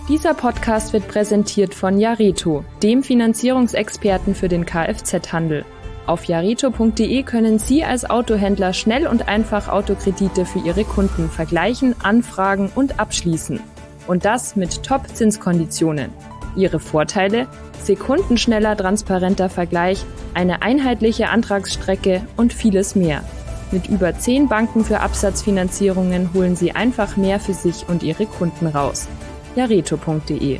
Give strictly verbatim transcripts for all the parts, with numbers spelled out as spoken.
Dieser Podcast wird präsentiert von Jareto, dem Finanzierungsexperten für den Kfz-Handel. Auf jareto punkt de können Sie als Autohändler schnell und einfach Autokredite für Ihre Kunden vergleichen, anfragen und abschließen. Und das mit Top-Zinskonditionen. Ihre Vorteile? Sekundenschneller, transparenter Vergleich, eine einheitliche Antragsstrecke und vieles mehr. Mit über zehn Banken für Absatzfinanzierungen holen Sie einfach mehr für sich und Ihre Kunden raus. jareto punkt de.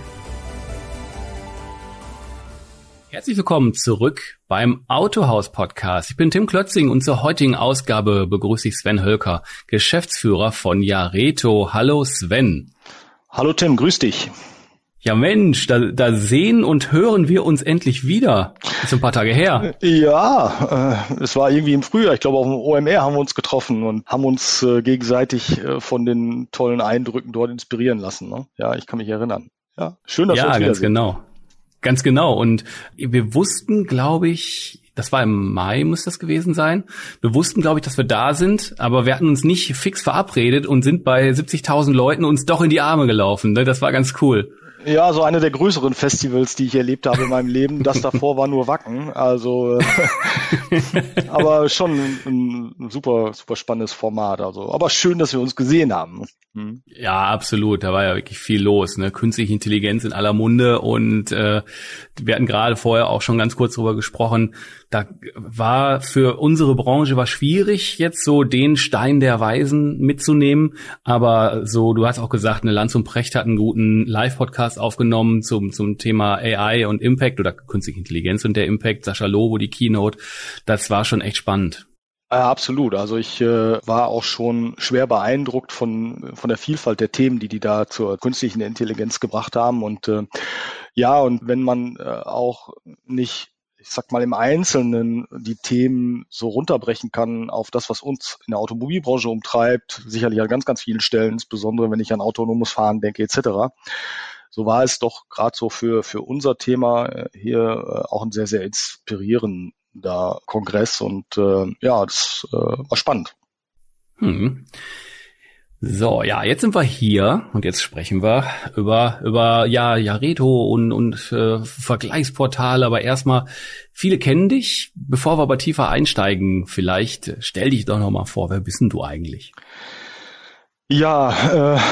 Herzlich willkommen zurück beim Autohaus-Podcast. Ich bin Tim Klötzing und zur heutigen Ausgabe begrüße ich Sven Hölker, Geschäftsführer von Jareto. Hallo Sven. Hallo Tim, grüß dich. Ja Mensch, da, da sehen und hören wir uns endlich wieder. Ist ein paar Tage her. Ja, äh, es war irgendwie im Frühjahr. Ich glaube, auf dem O M R haben wir uns getroffen und haben uns äh, gegenseitig äh, von den tollen Eindrücken dort inspirieren lassen. Ne? Ja, ich kann mich erinnern. Ja, schön, dass ja, wir uns wiedersehen. Ja, ganz wiedersehen. genau. Ganz genau. Und wir wussten, glaube ich, das war im Mai, muss das gewesen sein. Wir wussten, glaube ich, dass wir da sind, aber wir hatten uns nicht fix verabredet und sind bei siebzigtausend Leuten uns doch in die Arme gelaufen. Ne? Das war ganz cool. Ja, so eine der größeren Festivals, die ich erlebt habe in meinem Leben. Das davor war nur Wacken. Also, aber schon ein, ein super, super spannendes Format. Also, aber schön, dass wir uns gesehen haben. Hm. Ja, absolut. Da war ja wirklich viel los. Ne? Künstliche Intelligenz in aller Munde und äh, wir hatten gerade vorher auch schon ganz kurz drüber gesprochen. Da war für unsere Branche war schwierig, jetzt so den Stein der Weisen mitzunehmen. Aber so, du hast auch gesagt, eine Lanz und Precht hat einen guten Live-Podcast aufgenommen zum zum Thema A I und Impact oder künstliche Intelligenz und der Impact. Sascha Lobo, die Keynote. Das war schon echt spannend. Ja, absolut. Also ich äh, war auch schon schwer beeindruckt von von der Vielfalt der Themen, die die da zur künstlichen Intelligenz gebracht haben. Und äh, ja, und wenn man äh, auch nicht, ich sag mal, im Einzelnen die Themen so runterbrechen kann auf das, was uns in der Automobilbranche umtreibt, sicherlich an ganz, ganz vielen Stellen, insbesondere wenn ich an autonomes Fahren denke et cetera. So war es doch gerade so für für unser Thema hier äh, auch ein sehr, sehr inspirierender Kongress und äh, ja, das äh, war spannend. Hm. So, ja, jetzt sind wir hier und jetzt sprechen wir über über ja Jareto und und äh, Vergleichsportale, aber erstmal, viele kennen dich. Bevor wir aber tiefer einsteigen, vielleicht stell dich doch noch mal vor, wer bist denn du eigentlich? Ja, äh,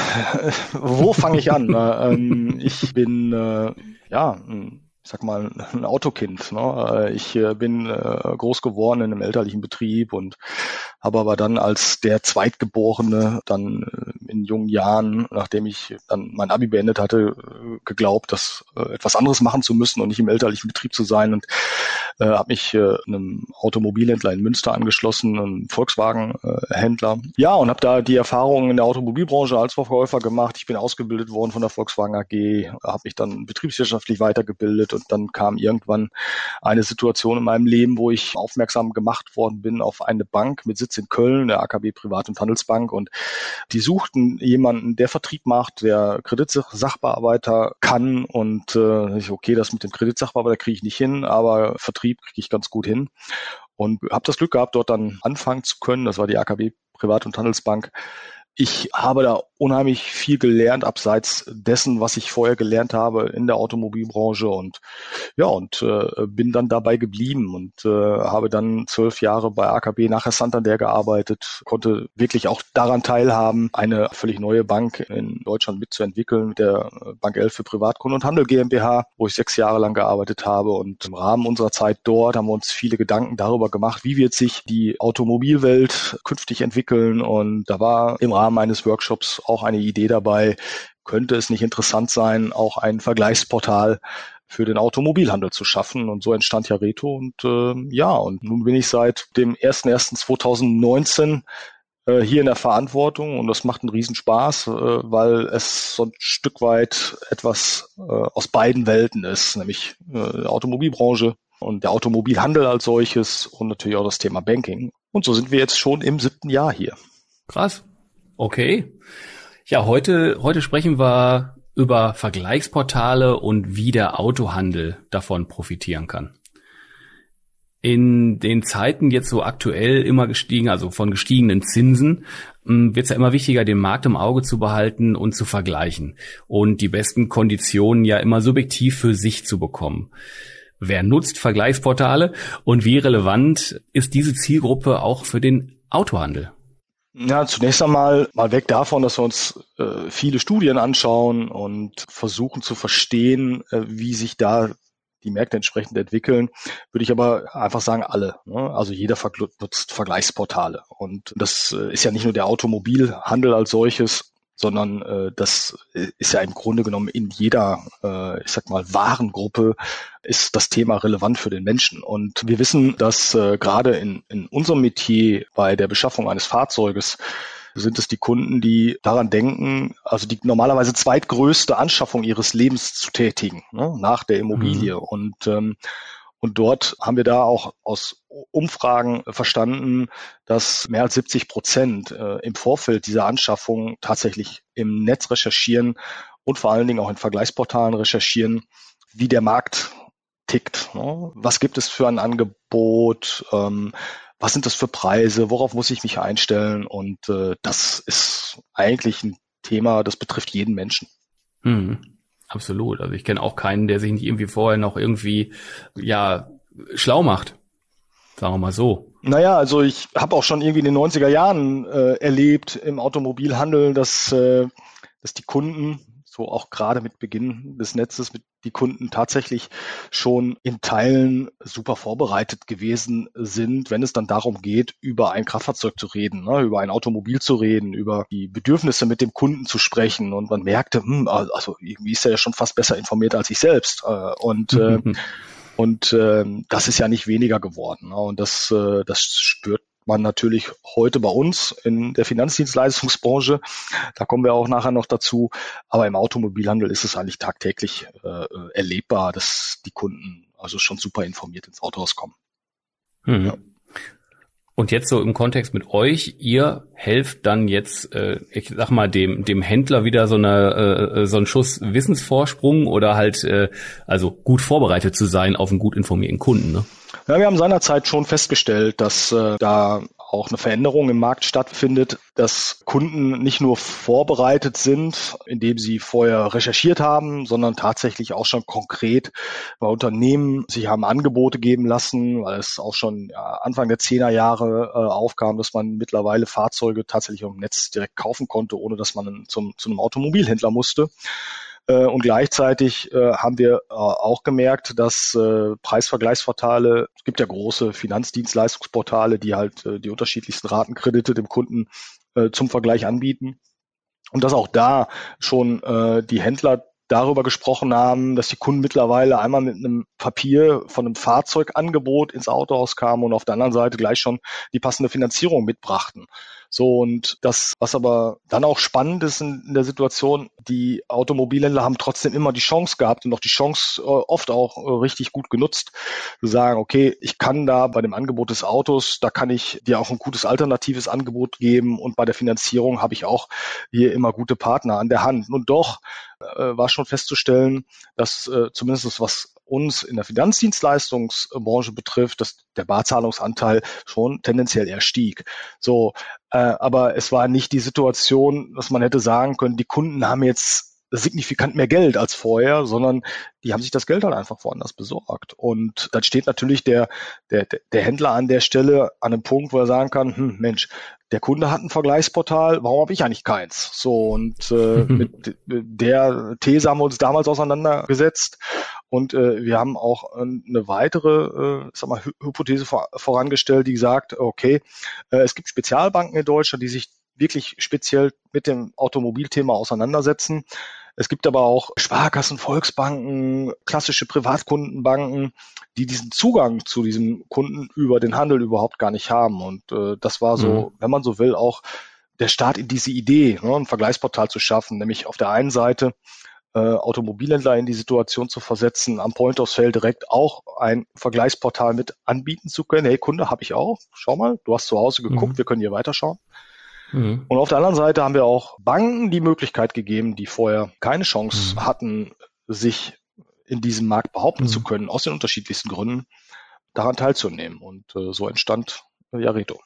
wo fange ich an? ähm, ich bin äh, ja ich sag mal, ein Autokind. Ne? Ich äh, bin äh, groß geworden in einem elterlichen Betrieb und habe aber dann als der Zweitgeborene dann äh, in jungen Jahren, nachdem ich dann mein Abi beendet hatte, äh, geglaubt, dass äh, etwas anderes machen zu müssen und nicht im elterlichen Betrieb zu sein und äh, habe mich äh, einem Automobilhändler in Münster angeschlossen, einem Volkswagen-Händler. Äh, ja, und habe da die Erfahrungen in der Automobilbranche als Verkäufer gemacht. Ich bin ausgebildet worden von der Volkswagen A G, habe mich dann betriebswirtschaftlich weitergebildet. Und dann kam irgendwann eine Situation in meinem Leben, wo ich aufmerksam gemacht worden bin auf eine Bank mit Sitz in Köln, der A K B Privat- und Handelsbank. Und die suchten jemanden, der Vertrieb macht, der Kreditsachbearbeiter kann. Und äh, ich, okay, das mit dem Kreditsachbearbeiter kriege ich nicht hin, aber Vertrieb kriege ich ganz gut hin. Und habe das Glück gehabt, dort dann anfangen zu können. Das war die A K B Privat- und Handelsbank. Ich habe da unheimlich viel gelernt, abseits dessen, was ich vorher gelernt habe in der Automobilbranche und ja, und äh, bin dann dabei geblieben und äh, habe dann zwölf Jahre bei A K B nachher Santander gearbeitet, konnte wirklich auch daran teilhaben, eine völlig neue Bank in Deutschland mitzuentwickeln mit der Bank elf für Privatkunden und Handel GmbH, wo ich sechs Jahre lang gearbeitet habe und im Rahmen unserer Zeit dort haben wir uns viele Gedanken darüber gemacht, wie wird sich die Automobilwelt künftig entwickeln und da war im Rahmen meines Workshops auch eine Idee dabei, könnte es nicht interessant sein, auch ein Vergleichsportal für den Automobilhandel zu schaffen. Und so entstand Jareto. Und äh, ja, und nun bin ich seit dem ersten ersten zweitausendneunzehn äh, hier in der Verantwortung. Und das macht einen Riesenspaß, äh, weil es so ein Stück weit etwas äh, aus beiden Welten ist, nämlich äh, die Automobilbranche und der Automobilhandel als solches und natürlich auch das Thema Banking. Und so sind wir jetzt schon im siebten Jahr hier. Krass. Okay. Ja, heute, heute sprechen wir über Vergleichsportale und wie der Autohandel davon profitieren kann. In den Zeiten jetzt so aktuell immer gestiegen, also von gestiegenen Zinsen, wird es ja immer wichtiger, den Markt im Auge zu behalten und zu vergleichen und die besten Konditionen ja immer subjektiv für sich zu bekommen. Wer nutzt Vergleichsportale und wie relevant ist diese Zielgruppe auch für den Autohandel? Ja, zunächst einmal mal weg davon, dass wir uns äh, viele Studien anschauen und versuchen zu verstehen, äh, wie sich da die Märkte entsprechend entwickeln, würde ich aber einfach sagen, alle. Ne? Also jeder nutzt Vergleichsportale. Und das äh, ist ja nicht nur der Automobilhandel als solches, sondern äh, das ist ja im Grunde genommen in jeder, äh, ich sag mal, Warengruppe ist das Thema relevant für den Menschen. Und wir wissen, dass äh, gerade in, in unserem Metier bei der Beschaffung eines Fahrzeuges sind es die Kunden, die daran denken, also die normalerweise zweitgrößte Anschaffung ihres Lebens zu tätigen, ne, nach der Immobilie. Mhm. Und ähm, und dort haben wir da auch aus Umfragen verstanden, dass mehr als siebzig Prozent äh, im Vorfeld dieser Anschaffung tatsächlich im Netz recherchieren und vor allen Dingen auch in Vergleichsportalen recherchieren, wie der Markt tickt. Ne? Was gibt es für ein Angebot? Ähm, Was sind das für Preise? Worauf muss ich mich einstellen? Und äh, das ist eigentlich ein Thema, das betrifft jeden Menschen. Hm, absolut. Also ich kenne auch keinen, der sich nicht irgendwie vorher noch irgendwie ja schlau macht. Sagen wir mal so. Naja, also ich habe auch schon irgendwie in den neunziger Jahren äh, erlebt im Automobilhandel, dass, äh, dass die Kunden, so auch gerade mit Beginn des Netzes, mit die Kunden tatsächlich schon in Teilen super vorbereitet gewesen sind, wenn es dann darum geht, über ein Kraftfahrzeug zu reden, ne, über ein Automobil zu reden, über die Bedürfnisse mit dem Kunden zu sprechen. Und man merkte, hm, also irgendwie ist er ja schon fast besser informiert als ich selbst. Und äh, und äh, das ist ja nicht weniger geworden. Ne? Und das, äh, das spürt man natürlich heute bei uns in der Finanzdienstleistungsbranche. Da kommen wir auch nachher noch dazu. Aber im Automobilhandel ist es eigentlich tagtäglich äh, erlebbar, dass die Kunden also schon super informiert ins Autohaus kommen. Hm. Ja. Und jetzt so im Kontext mit euch, ihr helft dann jetzt, äh, ich sag mal, dem dem Händler wieder so eine äh, so einen Schuss Wissensvorsprung oder halt äh, also gut vorbereitet zu sein auf einen gut informierten Kunden, ne? Ja, wir haben seinerzeit schon festgestellt, dass äh, da auch eine Veränderung im Markt stattfindet, dass Kunden nicht nur vorbereitet sind, indem sie vorher recherchiert haben, sondern tatsächlich auch schon konkret bei Unternehmen sich haben Angebote geben lassen, weil es auch schon ja, Anfang der zehner Jahre äh, aufkam, dass man mittlerweile Fahrzeuge tatsächlich im Netz direkt kaufen konnte, ohne dass man zum, zu einem Automobilhändler musste. Und gleichzeitig äh, haben wir äh, auch gemerkt, dass äh, Preisvergleichsportale, es gibt ja große Finanzdienstleistungsportale, die halt äh, die unterschiedlichsten Ratenkredite dem Kunden äh, zum Vergleich anbieten. Und dass auch da schon äh, die Händler darüber gesprochen haben, dass die Kunden mittlerweile einmal mit einem Papier von einem Fahrzeugangebot ins Autohaus kamen und auf der anderen Seite gleich schon die passende Finanzierung mitbrachten. So, und das, was aber dann auch spannend ist in, in der Situation, die Automobilhändler haben trotzdem immer die Chance gehabt und auch die Chance äh, oft auch äh, richtig gut genutzt, zu sagen, okay, ich kann da bei dem Angebot des Autos, da kann ich dir auch ein gutes alternatives Angebot geben und bei der Finanzierung habe ich auch hier immer gute Partner an der Hand. Und doch äh, war schon festzustellen, dass äh, zumindest was uns in der Finanzdienstleistungsbranche betrifft, dass der Barzahlungsanteil schon tendenziell eher stieg. So, äh, aber es war nicht die Situation, dass man hätte sagen können, die Kunden haben jetzt signifikant mehr Geld als vorher, sondern die haben sich das Geld halt einfach woanders besorgt. Und dann steht natürlich der, der, der Händler an der Stelle an einem Punkt, wo er sagen kann, hm, Mensch, der Kunde hat ein Vergleichsportal, warum habe ich eigentlich keins? So, und äh, mit der These haben wir uns damals auseinandergesetzt und äh, wir haben auch eine weitere äh, sag mal, Hypothese vor, vorangestellt, die sagt, okay, äh, es gibt Spezialbanken in Deutschland, die sich wirklich speziell mit dem Automobilthema auseinandersetzen. Es gibt aber auch Sparkassen, Volksbanken, klassische Privatkundenbanken, die diesen Zugang zu diesem Kunden über den Handel überhaupt gar nicht haben. Und äh, das war so, mhm. wenn man so will, auch der Start in diese Idee, ne, ein Vergleichsportal zu schaffen, nämlich auf der einen Seite äh, Automobilhändler in die Situation zu versetzen, am Point of Sale direkt auch ein Vergleichsportal mit anbieten zu können. Hey Kunde, habe ich auch. Schau mal, du hast zu Hause geguckt, mhm. wir können hier weiterschauen. Mhm. Und auf der anderen Seite haben wir auch Banken die Möglichkeit gegeben, die vorher keine Chance mhm. hatten, sich in diesem Markt behaupten mhm. zu können, aus den unterschiedlichsten Gründen, daran teilzunehmen. Und äh, so entstand äh, Jareto.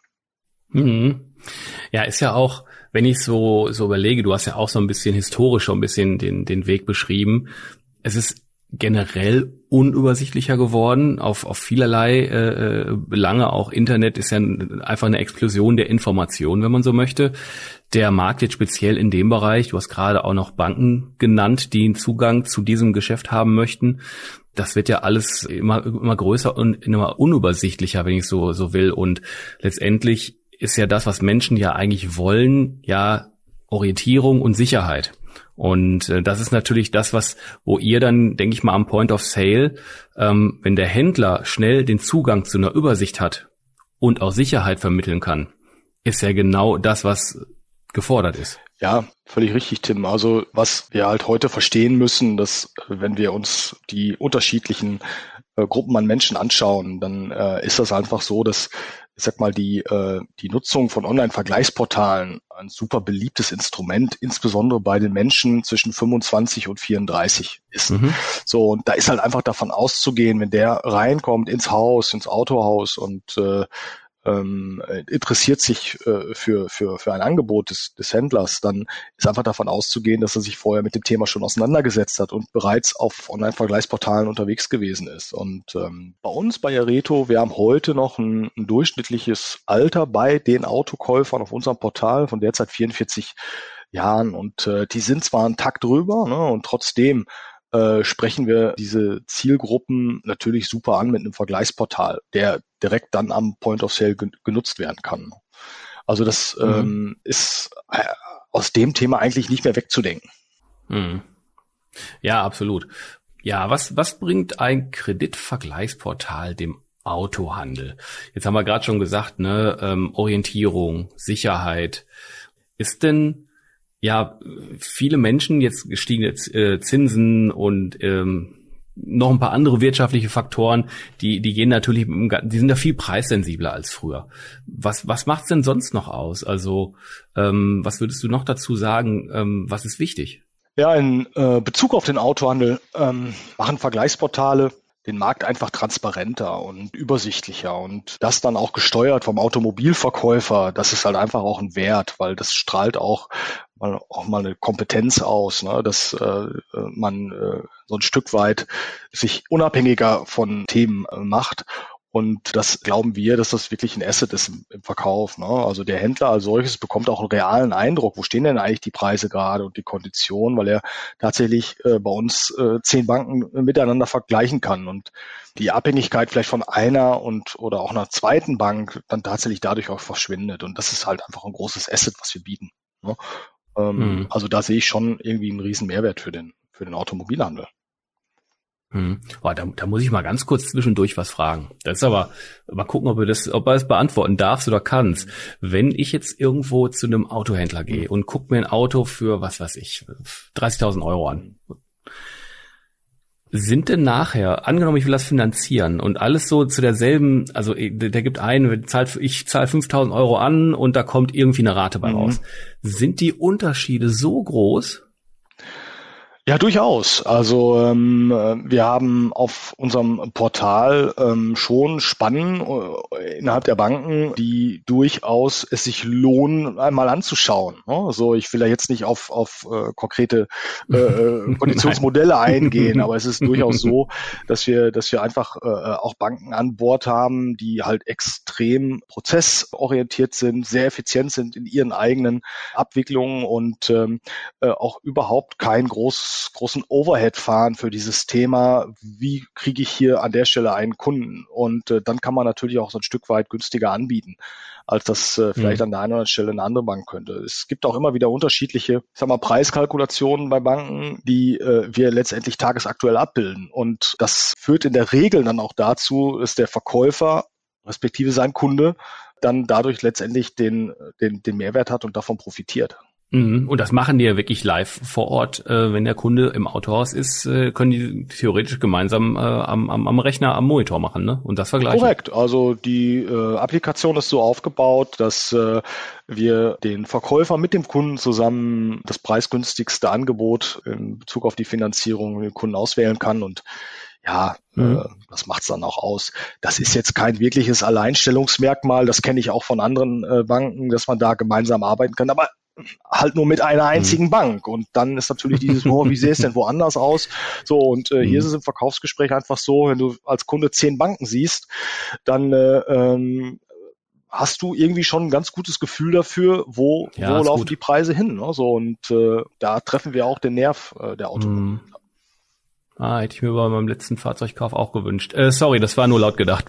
Mhm. Ja, ist ja auch, wenn ich so so überlege, du hast ja auch so ein bisschen historisch schon ein bisschen den den Weg beschrieben. Es ist generell unübersichtlicher geworden auf auf vielerlei äh, Belange. Auch Internet ist ja einfach eine Explosion der Information, wenn man so möchte. Der Markt jetzt speziell in dem Bereich, du hast gerade auch noch Banken genannt, die einen Zugang zu diesem Geschäft haben möchten. Das wird ja alles immer immer größer und immer unübersichtlicher, wenn ich so so will. Und letztendlich ist ja das, was Menschen ja eigentlich wollen, ja Orientierung und Sicherheit. Und äh, das ist natürlich das, was, wo ihr dann, denke ich mal, am Point of Sale, ähm, wenn der Händler schnell den Zugang zu einer Übersicht hat und auch Sicherheit vermitteln kann, ist ja genau das, was gefordert ist. Ja, völlig richtig, Tim. Also was wir halt heute verstehen müssen, dass wenn wir uns die unterschiedlichen äh, Gruppen an Menschen anschauen, dann äh, ist das einfach so, dass ich sag mal, die, äh, die Nutzung von Online-Vergleichsportalen ein super beliebtes Instrument, insbesondere bei den Menschen zwischen fünfundzwanzig und vierunddreißig ist. Mhm. So, und da ist halt einfach davon auszugehen, wenn der reinkommt ins Haus, ins Autohaus und äh, ähm, interessiert sich äh, für, für, für ein Angebot des, des Händlers, dann ist einfach davon auszugehen, dass er sich vorher mit dem Thema schon auseinandergesetzt hat und bereits auf Online-Vergleichsportalen unterwegs gewesen ist. Und ähm, bei uns bei Jareto, wir haben heute noch ein, ein durchschnittliches Alter bei den Autokäufern auf unserem Portal von derzeit vierundvierzig Jahren und äh, die sind zwar einen Takt drüber, ne, und trotzdem Äh, sprechen wir diese Zielgruppen natürlich super an mit einem Vergleichsportal, der direkt dann am Point of Sale gen- genutzt werden kann. Also das mhm. ähm, ist äh, aus dem Thema eigentlich nicht mehr wegzudenken. Mhm. Ja, absolut. Ja, was was bringt ein Kreditvergleichsportal dem Autohandel? Jetzt haben wir gerade schon gesagt, ne, ähm, Orientierung, Sicherheit. Ist denn ja, viele Menschen, jetzt gestiegene äh, Zinsen und ähm, noch ein paar andere wirtschaftliche Faktoren, die die gehen natürlich, die sind ja viel preissensibler als früher. Was was macht's denn sonst noch aus? Also ähm, was würdest du noch dazu sagen? Ähm, was ist wichtig? Ja, in äh, Bezug auf den Autohandel ähm, machen Vergleichsportale den Markt einfach transparenter und übersichtlicher und das dann auch gesteuert vom Automobilverkäufer. Das ist halt einfach auch ein Wert, weil das strahlt auch mal, auch mal eine Kompetenz aus, ne? Dass äh, man äh, so ein Stück weit sich unabhängiger von Themen äh, macht. Und das glauben wir, dass das wirklich ein Asset ist im, im Verkauf, ne? Also der Händler als solches bekommt auch einen realen Eindruck, wo stehen denn eigentlich die Preise gerade und die Konditionen, weil er tatsächlich äh, bei uns äh, zehn Banken miteinander vergleichen kann und die Abhängigkeit vielleicht von einer und oder auch einer zweiten Bank dann tatsächlich dadurch auch verschwindet. Und das ist halt einfach ein großes Asset, was wir bieten, ne? Ähm, mhm. Also da sehe ich schon irgendwie einen riesen Mehrwert für den für den Automobilhandel. Hm. Oh, da, da muss ich mal ganz kurz zwischendurch was fragen. Das ist aber, mal gucken, ob du das, ob du das beantworten darfst oder kannst. Wenn ich jetzt irgendwo zu einem Autohändler gehe und guck mir ein Auto für, was weiß ich, dreißigtausend Euro an. Sind denn nachher, angenommen, ich will das finanzieren und alles so zu derselben, also der gibt einen, zahlt, ich zahle fünftausend Euro an und da kommt irgendwie eine Rate bei raus. Mhm. Sind die Unterschiede so groß? Ja, durchaus. Also ähm, wir haben auf unserem Portal ähm, schon Spannen äh, innerhalb der Banken, die durchaus es sich lohnen, einmal anzuschauen. Ne? Also ich will ja jetzt nicht auf, auf äh, konkrete äh, Konditionsmodelle eingehen, aber es ist durchaus so, dass wir, dass wir einfach äh, auch Banken an Bord haben, die halt extrem prozessorientiert sind, sehr effizient sind in ihren eigenen Abwicklungen und ähm, äh, auch überhaupt kein großes großen Overhead fahren für dieses Thema, wie kriege ich hier an der Stelle einen Kunden? Und äh, dann kann man natürlich auch so ein Stück weit günstiger anbieten, als das äh, vielleicht mhm. an der einen oder anderen Stelle eine andere Bank könnte. Es gibt auch immer wieder unterschiedliche, ich sag mal, Preiskalkulationen bei Banken, die äh, wir letztendlich tagesaktuell abbilden. Und das führt in der Regel dann auch dazu, dass der Verkäufer, respektive sein Kunde, dann dadurch letztendlich den, den, den Mehrwert hat und davon profitiert. Und das machen die ja wirklich live vor Ort. Wenn der Kunde im Autohaus ist, können die theoretisch gemeinsam am, am, am Rechner, am Monitor machen, ne? Und das vergleichen. Korrekt. Also die äh, Applikation ist so aufgebaut, dass äh, wir den Verkäufer mit dem Kunden zusammen das preisgünstigste Angebot in Bezug auf die Finanzierung mit dem Kunden auswählen kann und ja, Mhm. äh, das macht's dann auch aus. Das ist jetzt kein wirkliches Alleinstellungsmerkmal. Das kenne ich auch von anderen äh, Banken, dass man da gemeinsam arbeiten kann. Aber halt nur mit einer einzigen Mhm. Bank. Und dann ist natürlich dieses, oh, wie sähe es denn woanders aus? So, und äh, hier ist Mhm. es im Verkaufsgespräch einfach so, wenn du als Kunde zehn Banken siehst, dann äh, ähm, hast du irgendwie schon ein ganz gutes Gefühl dafür, wo, Ja, wo ist laufen gut. die Preise hin. Ne? So, und äh, da treffen wir auch den Nerv äh, der Automobil. Mhm. Ah, hätte ich mir bei meinem letzten Fahrzeugkauf auch gewünscht. Äh, sorry, das war nur laut gedacht.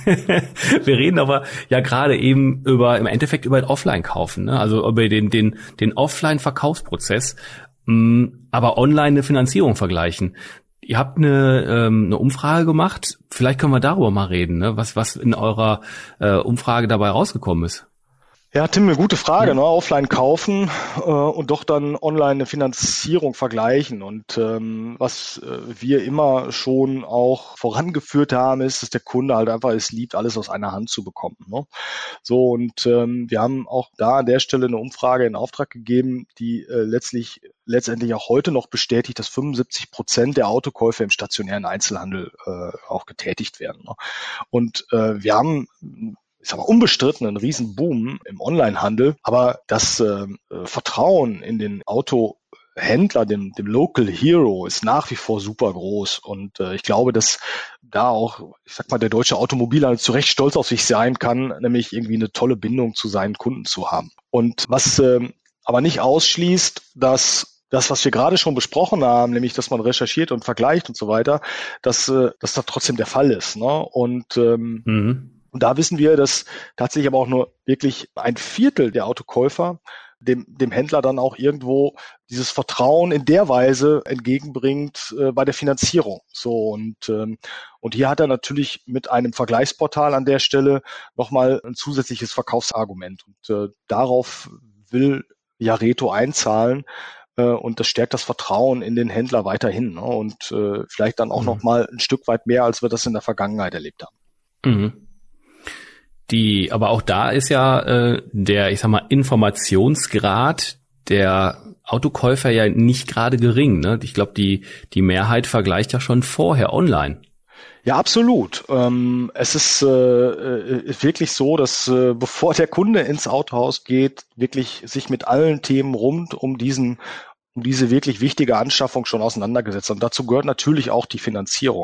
Wir reden aber ja gerade eben über, im Endeffekt über den Offline-Kaufen, ne? Also über den, den, den Offline-Verkaufsprozess, mh, aber online eine Finanzierung vergleichen. Ihr habt eine, ähm, eine Umfrage gemacht. Vielleicht können wir darüber mal reden, ne? Was, was in eurer äh, Umfrage dabei rausgekommen ist. Ja, Tim, eine gute Frage, ne? Offline kaufen äh, und doch dann online eine Finanzierung vergleichen. Und ähm, was äh, wir immer schon auch vorangeführt haben, ist, dass der Kunde halt einfach es liebt, alles aus einer Hand zu bekommen. Ne? So, und ähm, wir haben auch da an der Stelle eine Umfrage in Auftrag gegeben, die äh, letztlich letztendlich auch heute noch bestätigt, dass fünfundsiebzig Prozent der Autokäufe im stationären Einzelhandel äh, auch getätigt werden. Ne? Und äh, wir haben ich sag mal, unbestritten einen riesen Boom im Onlinehandel, aber das äh, Vertrauen in den Autohändler, dem, dem Local Hero, ist nach wie vor super groß. Und äh, ich glaube, dass da auch, ich sag mal, der deutsche Automobilhandel zu Recht stolz auf sich sein kann, nämlich irgendwie eine tolle Bindung zu seinen Kunden zu haben. Und was äh, aber nicht ausschließt, dass das, was wir gerade schon besprochen haben, nämlich, dass man recherchiert und vergleicht und so weiter, dass, äh, dass das trotzdem der Fall ist. Ne? Und ähm, Mhm. Und da wissen wir, dass tatsächlich aber auch nur wirklich ein Viertel der Autokäufer dem, dem Händler dann auch irgendwo dieses Vertrauen in der Weise entgegenbringt äh, bei der Finanzierung. So und ähm, und hier hat er natürlich mit einem Vergleichsportal an der Stelle nochmal ein zusätzliches Verkaufsargument. Und äh, darauf will Jareto einzahlen. Äh, und das stärkt das Vertrauen in den Händler weiterhin. Ne? Und äh, vielleicht dann auch Mhm. nochmal ein Stück weit mehr, als wir das in der Vergangenheit erlebt haben. Mhm. Die, aber auch da ist ja äh, der, ich sag mal, Informationsgrad der Autokäufer ja nicht gerade gering, ne? Ich glaube, die die Mehrheit vergleicht ja schon vorher online. Ja, absolut. Ähm, es ist, äh, ist wirklich so, dass äh, bevor der Kunde ins Autohaus geht, wirklich sich mit allen Themen rund um diesen um diese wirklich wichtige Anschaffung schon auseinandergesetzt. Und dazu gehört natürlich auch die Finanzierung.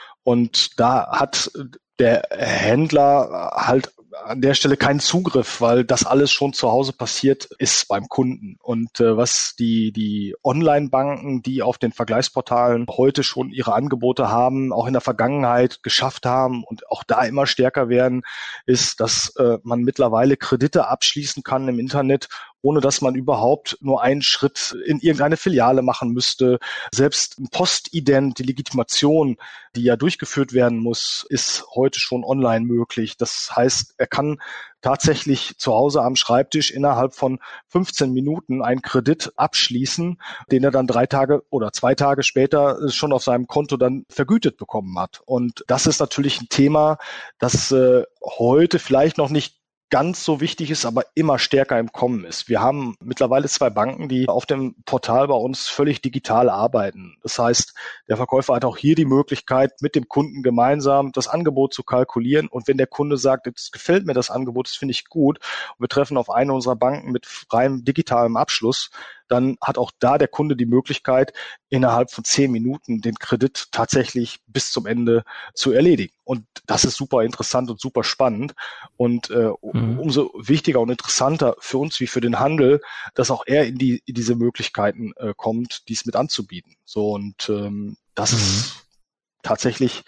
Und da hat der Händler halt an der Stelle keinen Zugriff, weil das alles schon zu Hause passiert ist beim Kunden. Und äh, was die, die Online-Banken, die auf den Vergleichsportalen heute schon ihre Angebote haben, auch in der Vergangenheit geschafft haben und auch da immer stärker werden, ist, dass äh, man mittlerweile Kredite abschließen kann im Internet, ohne dass man überhaupt nur einen Schritt in irgendeine Filiale machen müsste. Selbst ein Postident, die Legitimation, die ja durchgeführt werden muss, ist heute schon online möglich. Das heißt, er kann tatsächlich zu Hause am Schreibtisch innerhalb von fünfzehn Minuten einen Kredit abschließen, den er dann drei Tage oder zwei Tage später schon auf seinem Konto dann vergütet bekommen hat. Und das ist natürlich ein Thema, das äh, heute vielleicht noch nicht ganz so wichtig ist, aber immer stärker im Kommen ist. Wir haben mittlerweile zwei Banken, die auf dem Portal bei uns völlig digital arbeiten. Das heißt, der Verkäufer hat auch hier die Möglichkeit, mit dem Kunden gemeinsam das Angebot zu kalkulieren. Und wenn der Kunde sagt, jetzt gefällt mir das Angebot, das finde ich gut, und wir treffen auf eine unserer Banken mit freiem digitalem Abschluss, dann hat auch da der Kunde die Möglichkeit, innerhalb von zehn Minuten den Kredit tatsächlich bis zum Ende zu erledigen. Und das ist super interessant und super spannend. Und äh, mhm. umso wichtiger und interessanter für uns wie für den Handel, dass auch er in, die, in diese Möglichkeiten äh, kommt, dies mit anzubieten. So und ähm, das mhm. ist tatsächlich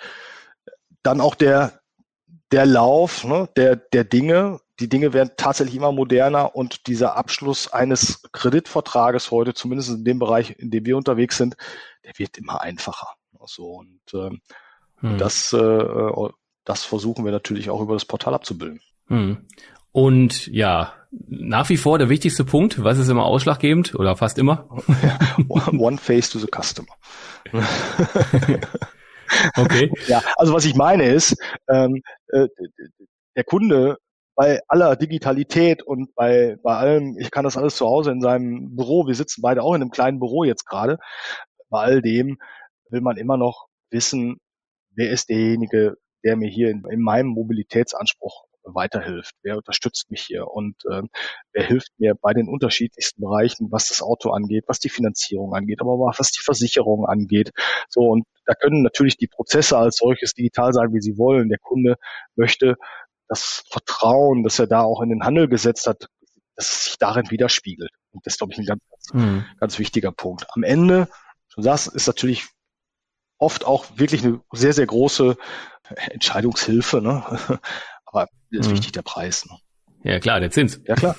dann auch der der Lauf, ne, der der Dinge. Die Dinge werden tatsächlich immer moderner und dieser Abschluss eines Kreditvertrages heute, zumindest in dem Bereich, in dem wir unterwegs sind, der wird immer einfacher. So und ähm, hm. das, äh, das versuchen wir natürlich auch über das Portal abzubilden. Hm. Und ja, nach wie vor der wichtigste Punkt, was ist immer ausschlaggebend oder fast immer? One face to the customer. Okay. Ja, also was ich meine ist, ähm, äh, der Kunde bei aller Digitalität und bei, bei allem, ich kann das alles zu Hause in seinem Büro, wir sitzen beide auch in einem kleinen Büro jetzt gerade, bei all dem will man immer noch wissen, wer ist derjenige, der mir hier in, in meinem Mobilitätsanspruch weiterhilft, wer unterstützt mich hier und ähm, wer hilft mir bei den unterschiedlichsten Bereichen, was das Auto angeht, was die Finanzierung angeht, aber auch was die Versicherung angeht. So, und da können natürlich die Prozesse als solches digital sein, wie sie wollen. Der Kunde möchte das Vertrauen, das er da auch in den Handel gesetzt hat, dass es sich darin widerspiegelt. Und das ist, glaube ich, ein ganz, ganz, mhm. ganz wichtiger Punkt. Am Ende, du sagst, ist natürlich oft auch wirklich eine sehr, sehr große Entscheidungshilfe, ne? Aber ist mhm. wichtig der Preis. Ne? Ja, klar, der Zins. Ja, klar.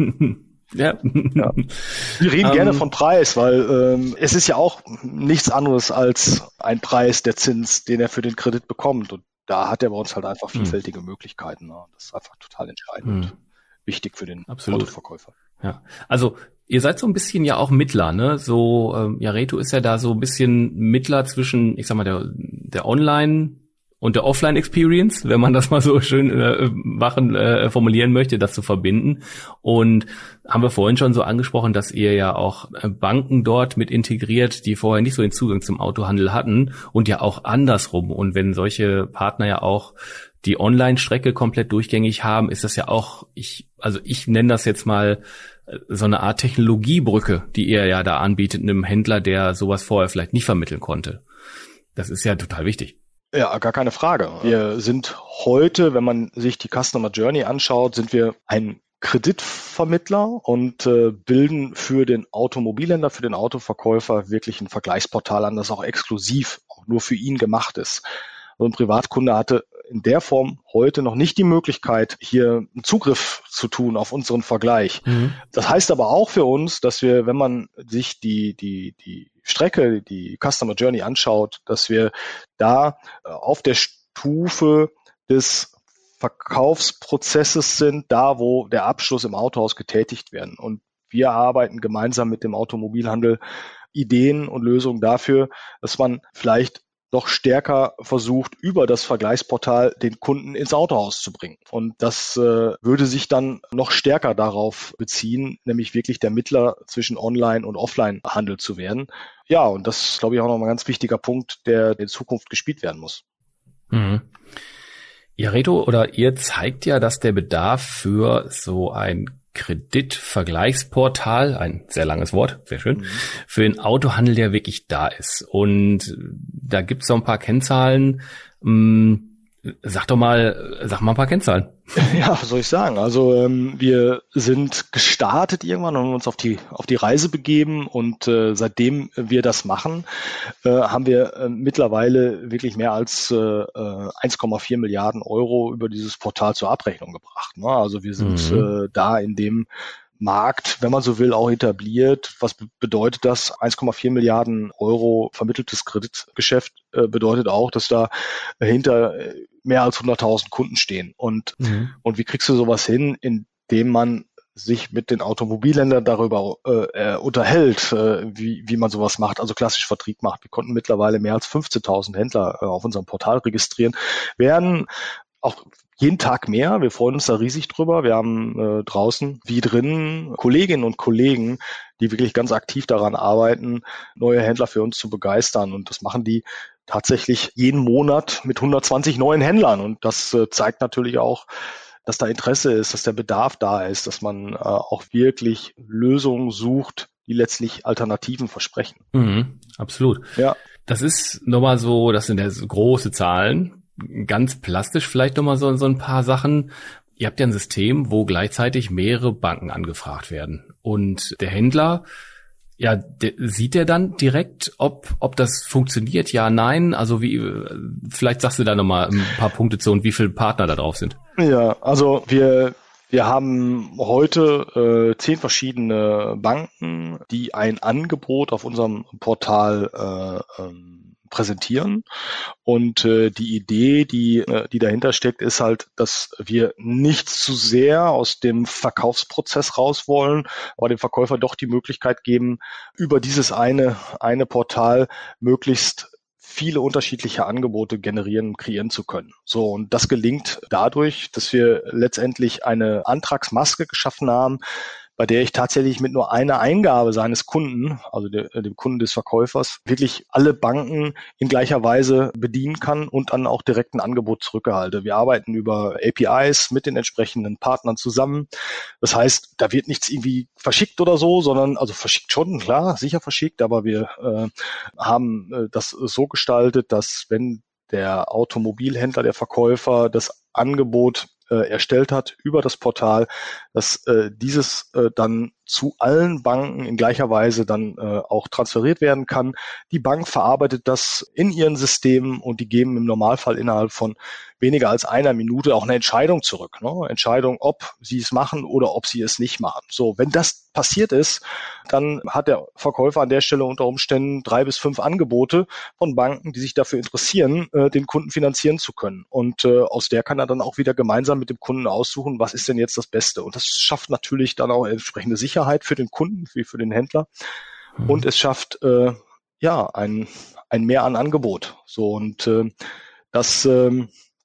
ja. ja. Wir reden um, gerne von Preis, weil ähm, es ist ja auch nichts anderes als ein Preis, der Zins, den er für den Kredit bekommt. Und da hat er bei uns halt einfach vielfältige mhm. Möglichkeiten. Ne? Das ist einfach total entscheidend. Mhm. Wichtig für den Absolut. Autoverkäufer. Ja, also ihr seid so ein bisschen ja auch Mittler, ne? So ähm, Jareto ist ja da so ein bisschen Mittler zwischen, ich sag mal, der der Online und der Offline-Experience, wenn man das mal so schön äh, machen, äh, formulieren möchte, das zu verbinden. Und haben wir vorhin schon so angesprochen, dass ihr ja auch Banken dort mit integriert, die vorher nicht so den Zugang zum Autohandel hatten und ja auch andersrum. Und wenn solche Partner ja auch die Online-Strecke komplett durchgängig haben, ist das ja auch, ich, also ich nenne das jetzt mal so eine Art Technologiebrücke, die ihr ja da anbietet, einem Händler, der sowas vorher vielleicht nicht vermitteln konnte. Das ist ja total wichtig. Ja, gar keine Frage. Wir sind heute, wenn man sich die Customer Journey anschaut, sind wir ein Kreditvermittler und äh, bilden für den Automobilhändler, für den Autoverkäufer wirklich ein Vergleichsportal an, das auch exklusiv, auch nur für ihn gemacht ist. Also ein Privatkunde hatte in der Form heute noch nicht die Möglichkeit, hier einen Zugriff zu tun auf unseren Vergleich. Mhm. Das heißt aber auch für uns, dass wir, wenn man sich die, die, die Strecke, die Customer Journey anschaut, dass wir da auf der Stufe des Verkaufsprozesses sind, da wo der Abschluss im Autohaus getätigt werden. Und wir arbeiten gemeinsam mit dem Automobilhandel Ideen und Lösungen dafür, dass man vielleicht noch stärker versucht, über das Vergleichsportal den Kunden ins Autohaus zu bringen. Und das äh, würde sich dann noch stärker darauf beziehen, nämlich wirklich der Mittler zwischen Online- und Offline-Handel zu werden. Ja, und das ist, glaube ich, auch noch ein ganz wichtiger Punkt, der in Zukunft gespielt werden muss. Mhm. Jareto, oder ihr zeigt ja, dass der Bedarf für so ein Kreditvergleichsportal, ein sehr langes Wort, sehr schön, mhm. für den Autohandel ja wirklich da ist. Und da gibt es so ein paar Kennzahlen. Sag doch mal, sag mal ein paar Kennzahlen. Ja, was soll ich sagen? Also ähm, wir sind gestartet irgendwann und haben uns auf die auf die Reise begeben und äh, seitdem wir das machen, äh, haben wir äh, mittlerweile wirklich mehr als äh, eins Komma vier Milliarden Euro über dieses Portal zur Abrechnung gebracht. Ne? Also wir sind mhm. äh, da in dem Markt, wenn man so will, auch etabliert. Was bedeutet das? eins Komma vier Milliarden Euro vermitteltes Kreditgeschäft äh, bedeutet auch, dass da hinter mehr als hunderttausend Kunden stehen. Und, mhm. und wie kriegst du sowas hin, indem man sich mit den Automobilhändlern darüber äh, unterhält, äh, wie, wie man sowas macht, also klassisch Vertrieb macht. Wir konnten mittlerweile mehr als fünfzehntausend Händler äh, auf unserem Portal registrieren, werden auch jeden Tag mehr. Wir freuen uns da riesig drüber. Wir haben äh, draußen wie drinnen Kolleginnen und Kollegen, die wirklich ganz aktiv daran arbeiten, neue Händler für uns zu begeistern. Und das machen die tatsächlich jeden Monat mit hundertzwanzig neuen Händlern. Und das äh, zeigt natürlich auch, dass da Interesse ist, dass der Bedarf da ist, dass man äh, auch wirklich Lösungen sucht, die letztlich Alternativen versprechen. Mhm, absolut. Ja. Das ist nochmal so, das sind ja so große Zahlen. Ganz plastisch vielleicht nochmal so, so ein paar Sachen. Ihr habt ja ein System, wo gleichzeitig mehrere Banken angefragt werden. Und der Händler, ja, der, sieht er dann direkt, ob ob das funktioniert? Ja, nein? Also wie, vielleicht sagst du da nochmal ein paar Punkte zu und wie viele Partner da drauf sind. Ja, also wir wir haben heute äh, zehn verschiedene Banken, die ein Angebot auf unserem Portal äh, ähm, präsentieren. Und äh, die Idee, die äh, die dahinter steckt, ist halt, dass wir nicht zu sehr aus dem Verkaufsprozess raus wollen, aber dem Verkäufer doch die Möglichkeit geben, über dieses eine eine Portal möglichst viele unterschiedliche Angebote generieren und kreieren zu können. So, und das gelingt dadurch, dass wir letztendlich eine Antragsmaske geschaffen haben, bei der ich tatsächlich mit nur einer Eingabe seines Kunden, also der, dem Kunden des Verkäufers, wirklich alle Banken in gleicher Weise bedienen kann und dann auch direkt ein Angebot zurückerhalte. Wir arbeiten über A P Is mit den entsprechenden Partnern zusammen. Das heißt, da wird nichts irgendwie verschickt oder so, sondern, also verschickt schon, klar, sicher verschickt, aber wir äh, haben äh, das so gestaltet, dass wenn der Automobilhändler, der Verkäufer das Angebot äh, erstellt hat über das Portal, dass äh, dieses äh, dann zu allen Banken in gleicher Weise dann äh, auch transferiert werden kann. Die Bank verarbeitet das in ihren Systemen und die geben im Normalfall innerhalb von weniger als einer Minute auch eine Entscheidung zurück. Ne? Entscheidung, ob sie es machen oder ob sie es nicht machen. So, wenn das passiert ist, dann hat der Verkäufer an der Stelle unter Umständen drei bis fünf Angebote von Banken, die sich dafür interessieren, äh, den Kunden finanzieren zu können. Und äh, aus der kann er dann auch wieder gemeinsam mit dem Kunden aussuchen, was ist denn jetzt das Beste. Und das schafft natürlich dann auch entsprechende Sicherheit für den Kunden, wie für den Händler. Mhm. Und es schafft äh, ja ein, ein Mehr an Angebot. So, und äh, das äh,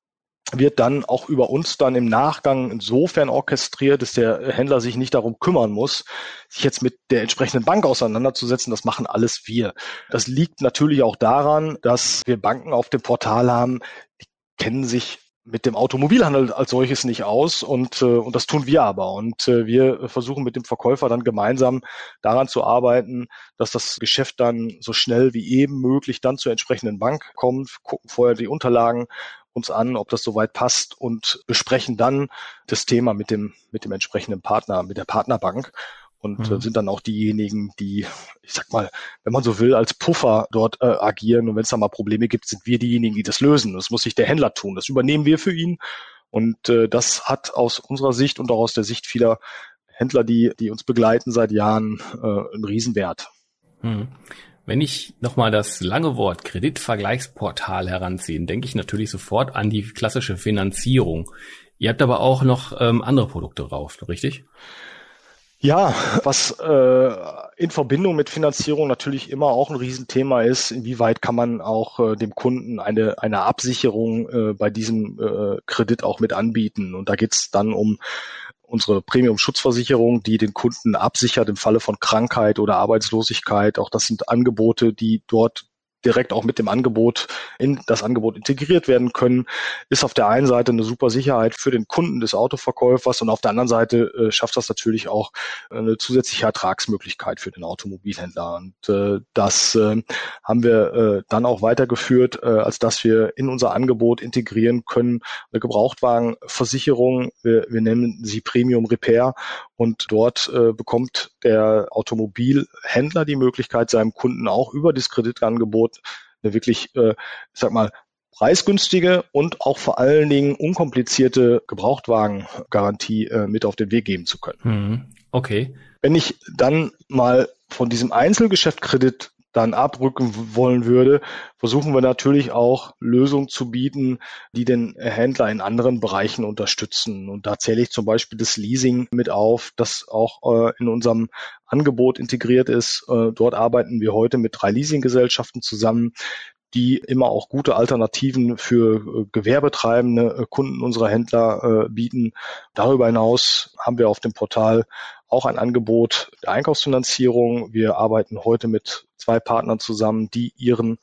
wird dann auch über uns dann im Nachgang insofern orchestriert, dass der Händler sich nicht darum kümmern muss, sich jetzt mit der entsprechenden Bank auseinanderzusetzen. Das machen alles wir. Das liegt natürlich auch daran, dass wir Banken auf dem Portal haben, die kennen sich mit dem Automobilhandel als solches nicht aus und, äh, und das tun wir aber. Und äh, wir versuchen mit dem Verkäufer dann gemeinsam daran zu arbeiten, dass das Geschäft dann so schnell wie eben möglich dann zur entsprechenden Bank kommt, gucken vorher die Unterlagen uns an, ob das soweit passt und besprechen dann das Thema mit dem, mit dem entsprechenden Partner, mit der Partnerbank. Und mhm. sind dann auch diejenigen, die, ich sag mal, wenn man so will, als Puffer dort äh, agieren. Und wenn es da mal Probleme gibt, sind wir diejenigen, die das lösen. Das muss sich der Händler tun. Das übernehmen wir für ihn. Und äh, das hat aus unserer Sicht und auch aus der Sicht vieler Händler, die, die uns begleiten seit Jahren, äh, einen Riesenwert. Mhm. Wenn ich nochmal das lange Wort Kreditvergleichsportal heranziehe, denke ich natürlich sofort an die klassische Finanzierung. Ihr habt aber auch noch ähm, andere Produkte drauf, richtig? Ja, was äh, in Verbindung mit Finanzierung natürlich immer auch ein Riesenthema ist, inwieweit kann man auch äh, dem Kunden eine eine Absicherung äh, bei diesem äh, Kredit auch mit anbieten. Und da geht's dann um unsere Premium-Schutzversicherung, die den Kunden absichert im Falle von Krankheit oder Arbeitslosigkeit. Auch das sind Angebote, die dort direkt auch mit dem Angebot in das Angebot integriert werden können, ist auf der einen Seite eine super Sicherheit für den Kunden des Autoverkäufers und auf der anderen Seite äh, schafft das natürlich auch eine zusätzliche Ertragsmöglichkeit für den Automobilhändler. Und äh, das äh, haben wir äh, dann auch weitergeführt, äh, als dass wir in unser Angebot integrieren können eine Gebrauchtwagenversicherung. Wir, wir nennen sie Premium Repair und dort äh, bekommt der Automobilhändler die Möglichkeit, seinem Kunden auch über das Kreditangebot eine wirklich, äh, ich sag mal, preisgünstige und auch vor allen Dingen unkomplizierte Gebrauchtwagengarantie äh, mit auf den Weg geben zu können. Okay. Wenn ich dann mal von diesem Einzelgeschäftkredit dann abrücken wollen würde, versuchen wir natürlich auch Lösungen zu bieten, die den Händler in anderen Bereichen unterstützen. Und da zähle ich zum Beispiel das Leasing mit auf, das auch äh, in unserem Angebot integriert ist. Äh, dort arbeiten wir heute mit drei Leasinggesellschaften zusammen, die immer auch gute Alternativen für äh, gewerbetreibende äh, Kunden unserer Händler äh, bieten. Darüber hinaus haben wir auf dem Portal auch ein Angebot der Einkaufsfinanzierung. Wir arbeiten heute mit zwei Partnern zusammen, die ihren,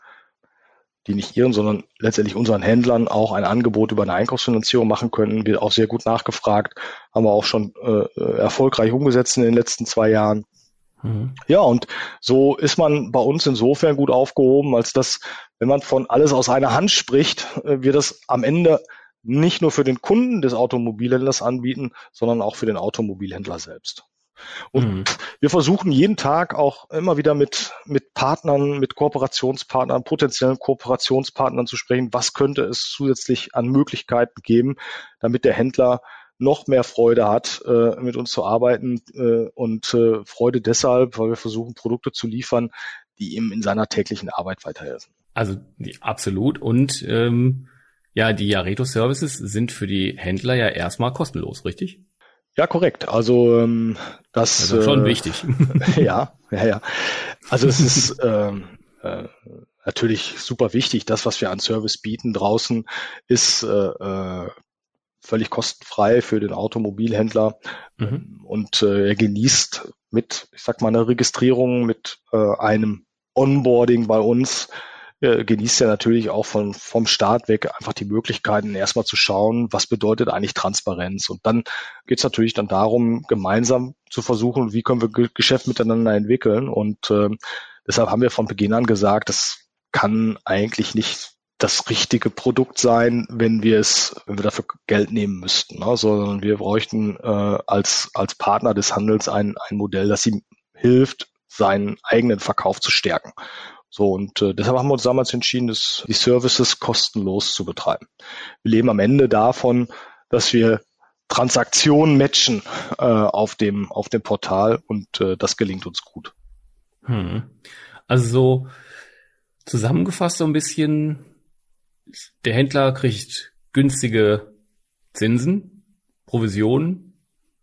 die nicht ihren, sondern letztendlich unseren Händlern auch ein Angebot über eine Einkaufsfinanzierung machen können. Wird auch sehr gut nachgefragt, haben wir auch schon äh, erfolgreich umgesetzt in den letzten zwei Jahren. Mhm. Ja, und so ist man bei uns insofern gut aufgehoben, als dass, wenn man von alles aus einer Hand spricht, wir das am Ende nicht nur für den Kunden des Automobilhändlers anbieten, sondern auch für den Automobilhändler selbst. Und mhm. wir versuchen jeden Tag auch immer wieder mit, mit Partnern, mit Kooperationspartnern, potenziellen Kooperationspartnern zu sprechen. Was könnte es zusätzlich an Möglichkeiten geben, damit der Händler noch mehr Freude hat, äh, mit uns zu arbeiten äh, und äh, Freude deshalb, weil wir versuchen, Produkte zu liefern, die ihm in seiner täglichen Arbeit weiterhelfen. Also die, absolut. Und ähm, ja, die Jareto-Services sind für die Händler ja erstmal kostenlos, richtig? Ja, korrekt. Also ähm, das also schon äh, wichtig. ja, ja, ja. Also es ist ähm, äh, natürlich super wichtig. Das, was wir an Service bieten draußen, ist äh, völlig kostenfrei für den Automobilhändler. Mhm. Und äh, er genießt mit, ich sag mal, einer Registrierung, mit äh, einem Onboarding bei uns, äh, genießt er natürlich auch von, vom Start weg einfach die Möglichkeiten, erstmal zu schauen, was bedeutet eigentlich Transparenz. Und dann geht es natürlich dann darum, gemeinsam zu versuchen, wie können wir G- Geschäft miteinander entwickeln. Und äh, deshalb haben wir von Beginn an gesagt, das kann eigentlich nicht das richtige Produkt sein, wenn wir es, wenn wir dafür Geld nehmen müssten, ne? Sondern wir bräuchten äh, als als Partner des Handels ein ein Modell, das ihm hilft, seinen eigenen Verkauf zu stärken. So, und äh, deshalb haben wir uns damals entschieden, das, die Services kostenlos zu betreiben. Wir leben am Ende davon, dass wir Transaktionen matchen äh, auf dem auf dem Portal, und äh, das gelingt uns gut. Hm. Also so zusammengefasst so ein bisschen, der Händler kriegt günstige Zinsen, Provisionen,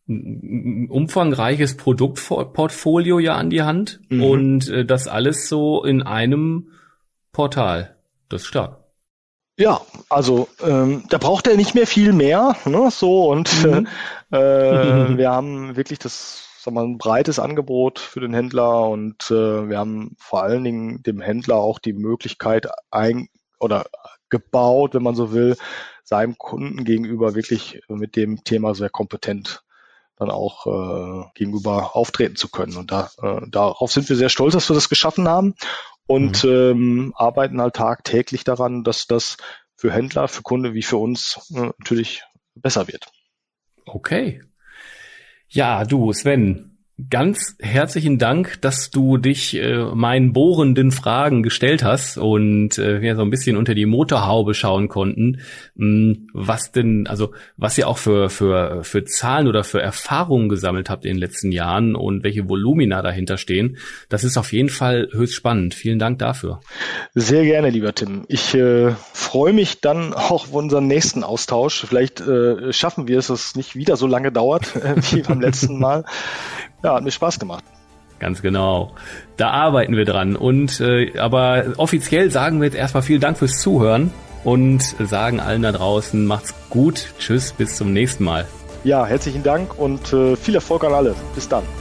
ein umfangreiches Produktportfolio ja an die Hand, mhm. und äh, das alles so in einem Portal. Das ist stark. Ja, also ähm, da braucht er nicht mehr viel mehr, ne? So, und mhm. äh, wir haben wirklich das, sagen wir mal, ein breites Angebot für den Händler, und äh, wir haben vor allen Dingen dem Händler auch die Möglichkeit ein oder gebaut, wenn man so will, seinem Kunden gegenüber wirklich mit dem Thema sehr kompetent dann auch äh, gegenüber auftreten zu können. Und da, äh, darauf sind wir sehr stolz, dass wir das geschaffen haben, und mhm. ähm, arbeiten halt tagtäglich daran, dass das für Händler, für Kunde wie für uns äh, natürlich besser wird. Okay. Ja, du, Sven, ganz herzlichen Dank, dass du dich äh, meinen bohrenden Fragen gestellt hast und äh, wir so ein bisschen unter die Motorhaube schauen konnten, mh, was denn, also was ihr auch für für für Zahlen oder für Erfahrungen gesammelt habt in den letzten Jahren und welche Volumina dahinter stehen. Das ist auf jeden Fall höchst spannend. Vielen Dank dafür. Sehr gerne, lieber Tim. Ich äh, freue mich dann auch auf unseren nächsten Austausch. Vielleicht äh, schaffen wir es, dass es nicht wieder so lange dauert äh, wie beim letzten Mal. Ja, hat mir Spaß gemacht. Ganz genau. Da arbeiten wir dran. Und äh, aber offiziell sagen wir jetzt erstmal vielen Dank fürs Zuhören und sagen allen da draußen, macht's gut. Tschüss, bis zum nächsten Mal. Ja, herzlichen Dank und äh, viel Erfolg an alle. Bis dann.